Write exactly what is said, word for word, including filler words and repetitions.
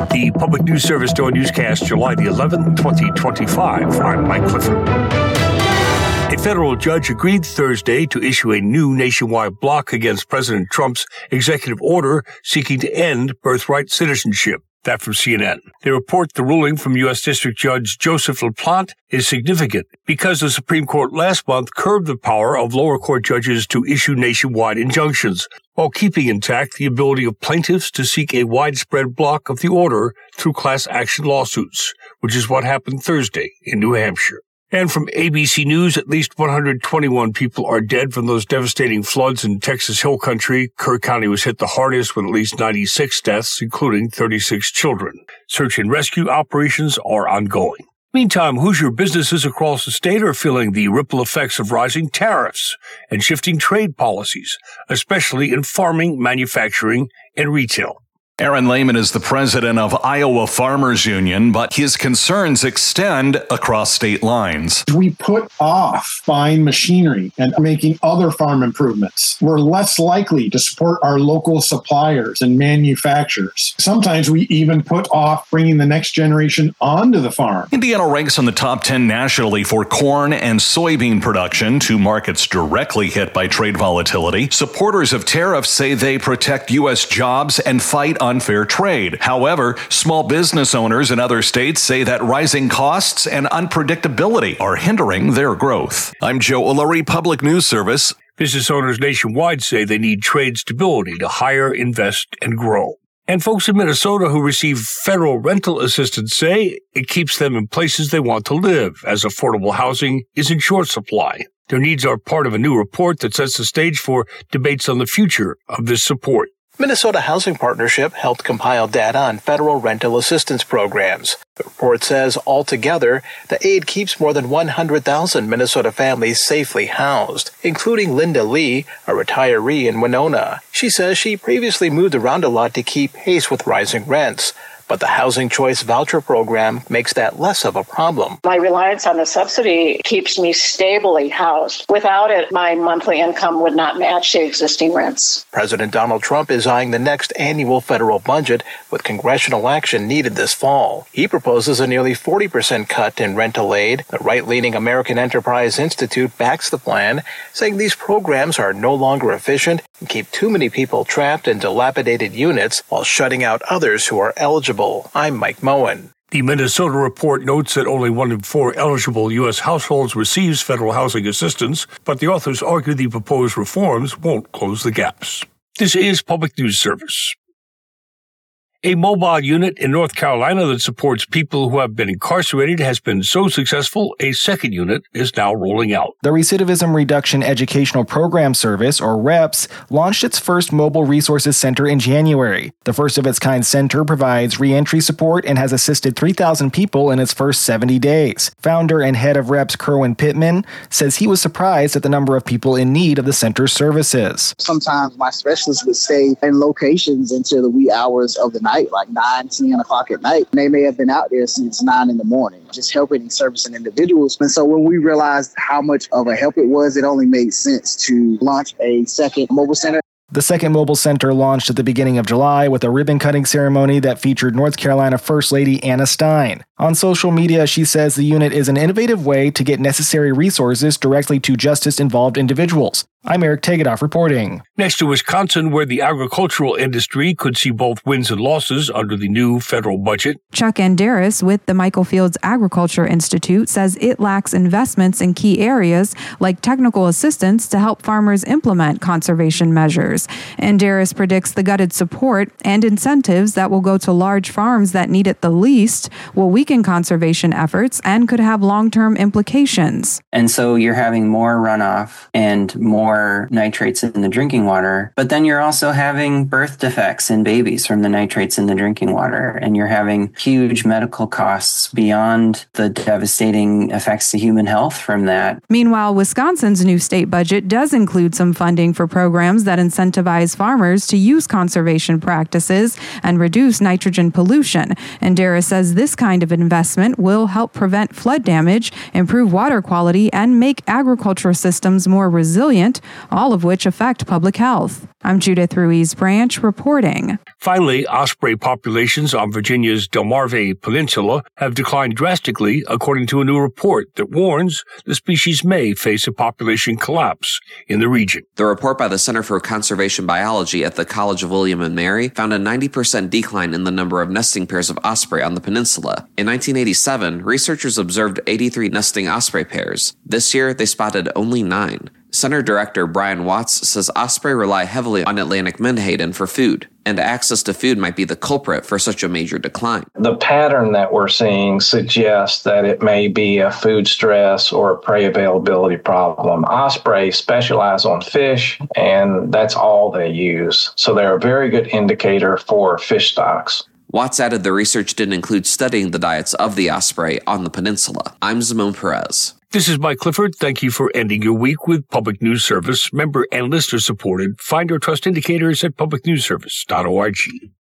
The Public News Service Dawn Newscast, July the eleventh, twenty twenty-five. I'm Mike Clifford. A federal judge agreed Thursday to issue a new nationwide block against President Trump's executive order seeking to end birthright citizenship. That from C N N. They report the ruling from U S. District Judge Joseph LaPlante is significant because the Supreme Court last month curbed the power of lower court judges to issue nationwide injunctions, while keeping intact the ability of plaintiffs to seek a widespread block of the order through class action lawsuits, which is what happened Thursday in New Hampshire. And from A B C News, at least one hundred twenty-one people are dead from those devastating floods in Texas Hill Country. Kerr County was hit the hardest with at least ninety-six deaths, including thirty-six children. Search and rescue operations are ongoing. Meantime, Hoosier businesses across the state are feeling the ripple effects of rising tariffs and shifting trade policies, especially in farming, manufacturing, and retail. Aaron Lehman is the president of Iowa Farmers Union, but his concerns extend across state lines. We put off buying machinery and making other farm improvements. We're less likely to support our local suppliers and manufacturers. Sometimes we even put off bringing the next generation onto the farm. Indiana ranks in the top ten nationally for corn and soybean production, two markets directly hit by trade volatility. Supporters of tariffs say they protect U S jobs and fight unfair trade. However, small business owners in other states say that rising costs and unpredictability are hindering their growth. I'm Joe O'Leary, Public News Service. Business owners nationwide say they need trade stability to hire, invest, and grow. And folks in Minnesota who receive federal rental assistance say it keeps them in places they want to live, as affordable housing is in short supply. Their needs are part of a new report that sets the stage for debates on the future of this support. Minnesota Housing Partnership helped compile data on federal rental assistance programs. The report says altogether, the aid keeps more than one hundred thousand Minnesota families safely housed, including Linda Lee, a retiree in Winona. She says she previously moved around a lot to keep pace with rising rents. But the Housing Choice Voucher Program makes that less of a problem. My reliance on the subsidy keeps me stably housed. Without it, my monthly income would not match the existing rents. President Donald Trump is eyeing the next annual federal budget with congressional action needed this fall. He proposes a nearly forty percent cut in rental aid. The right-leaning American Enterprise Institute backs the plan, saying these programs are no longer efficient and keep too many people trapped in dilapidated units while shutting out others who are eligible. I'm Mike Moen. The Minnesota report notes that only one in four eligible U S households receives federal housing assistance, but the authors argue the proposed reforms won't close the gaps. This is Public News Service. A mobile unit in North Carolina that supports people who have been incarcerated has been so successful, a second unit is now rolling out. The Recidivism Reduction Educational Program Service, or REPS, launched its first mobile resources center in January. The first-of-its-kind center provides reentry support and has assisted three thousand people in its first seventy days. Founder and head of REPS, Kerwin Pittman, says he was surprised at the number of people in need of the center's services. Sometimes my specialists would stay in locations until the wee hours of the night. Like nine, ten o'clock at night. They may have been out there since nine in the morning, just helping and servicing individuals. And so when we realized how much of a help it was, it only made sense to launch a second mobile center. The second mobile center launched at the beginning of July with a ribbon-cutting ceremony that featured North Carolina First Lady Anna Stein. On social media, she says the unit is an innovative way to get necessary resources directly to justice-involved individuals. I'm Eric Tegedoff reporting. Next to Wisconsin, where the agricultural industry could see both wins and losses under the new federal budget. Chuck Andaris with the Michael Fields Agriculture Institute says it lacks investments in key areas like technical assistance to help farmers implement conservation measures. Andaris predicts the gutted support and incentives that will go to large farms that need it the least will weaken conservation efforts and could have long-term implications. And so you're having more runoff and more nitrates in the drinking water, but then you're also having birth defects in babies from the nitrates in the drinking water, and you're having huge medical costs beyond the devastating effects to human health from that. Meanwhile, Wisconsin's new state budget does include some funding for programs that incentivize farmers to use conservation practices and reduce nitrogen pollution. And Dara says this kind of investment will help prevent flood damage, improve water quality, and make agricultural systems more resilient, all of which affect public Health. I'm Judith Ruiz Branch reporting. Finally, osprey populations on Virginia's Delmarva Peninsula have declined drastically, according to a new report that warns the species may face a population collapse in the region. The report by the Center for Conservation Biology at the College of William and Mary found a ninety percent decline in the number of nesting pairs of osprey on the peninsula. In nineteen eighty-seven, researchers observed eighty-three nesting osprey pairs. This year, they spotted only nine. Center Director Brian Watts says osprey rely heavily on Atlantic menhaden for food, and access to food might be the culprit for such a major decline. The pattern that we're seeing suggests that it may be a food stress or a prey availability problem. Osprey specialize on fish, and that's all they use. So they're a very good indicator for fish stocks. Watts added the research didn't include studying the diets of the osprey on the peninsula. I'm Zimone Perez. This is Mike Clifford. Thank you for ending your week with Public News Service. Member and listener supported. Find our trust indicators at public news service dot org.